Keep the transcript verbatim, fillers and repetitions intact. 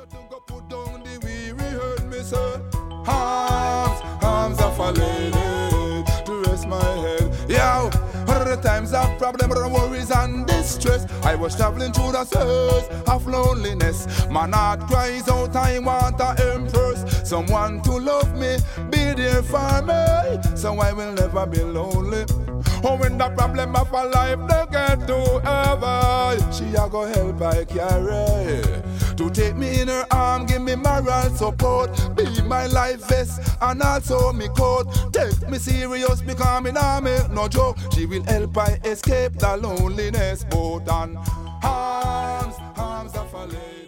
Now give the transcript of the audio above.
Nothing go put down the weary heard me say. Arms, arms of a lady to rest my head. Yo, hundred times of problem, worries and distress. I was traveling through the seas of loneliness. My heart cries out, I want an empress, someone to love me, be there for me, so I will never be lonely. Oh, when the problem of a life they get too heavy, she a go help I carry, to take me in her arm, give me moral support, be my life vest and also me coat. Take me serious because me nah make no joke. She will help I escape the loneliness boat and arms, arms of a lady.